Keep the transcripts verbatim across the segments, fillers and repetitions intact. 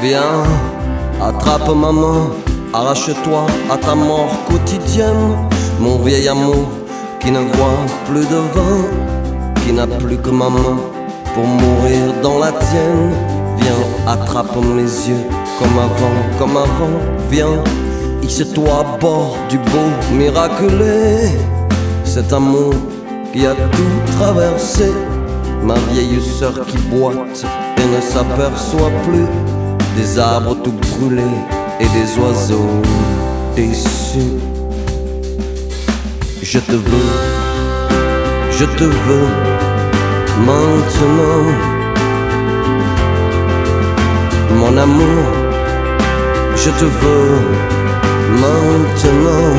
Viens, attrape ma main, arrache-toi à ta mort quotidienne. Mon vieil amour qui ne voit plus de vin, qui n'a plus que ma main pour mourir dans la tienne. Viens, attrape mes yeux comme avant, comme avant. Viens, hisse-toi à bord du beau miraculé. Cet amour qui a tout traversé. Ma vieille sœur qui boite et ne s'aperçoit plus des arbres tout brûlés et des oiseaux déçus. Je te veux, je te veux maintenant. Mon amour, je te veux maintenant.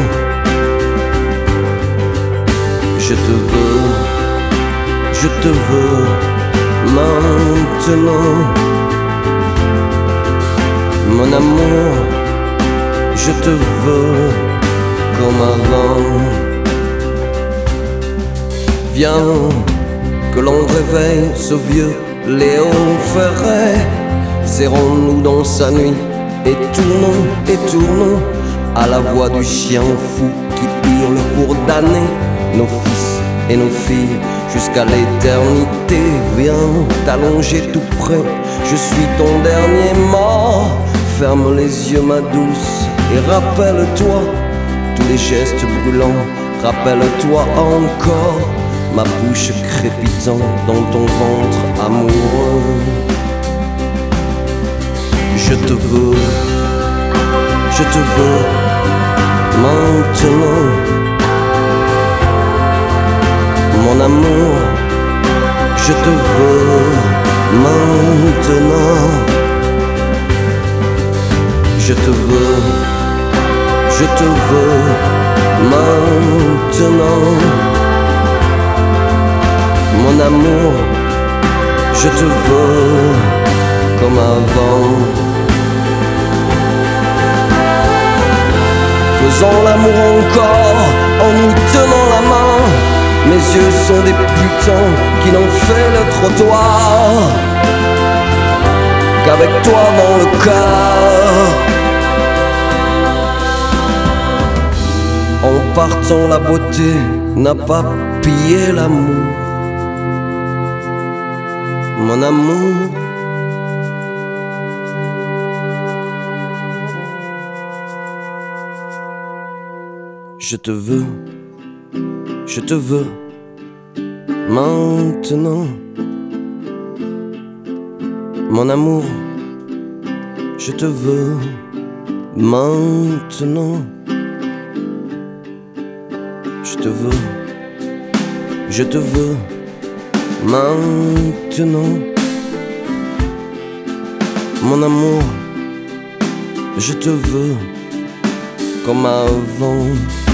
Je te veux, je te veux maintenant. Mon amour, je te veux comme avant. Viens, que l'on réveille ce vieux Léo Ferré. Serrons-nous dans sa nuit et tournons et tournons à la voix du chien fou qui hurle pour damner nos fils et nos filles jusqu'à l'éternité. Viens t'allonger tout près, je suis ton dernier mort. Ferme les yeux ma douce et rappelle-toi tous les gestes brûlants. Rappelle-toi encore ma bouche crépitant dans ton ventre amoureux. Je te veux, je te veux maintenant. Mon amour, je te veux maintenant. Je te veux, je te veux maintenant. Mon amour, je te veux comme avant. Faisons l'amour encore en nous tenant la main. Mes yeux sont des putains qui n'ont fait le trottoir qu'avec toi dans le cœur. En partant, la beauté n'a pas pillé l'amour. Mon amour, je te veux, je te veux maintenant. Mon amour, je te veux maintenant. Je te veux, je te veux maintenant. Mon amour, je te veux comme avant.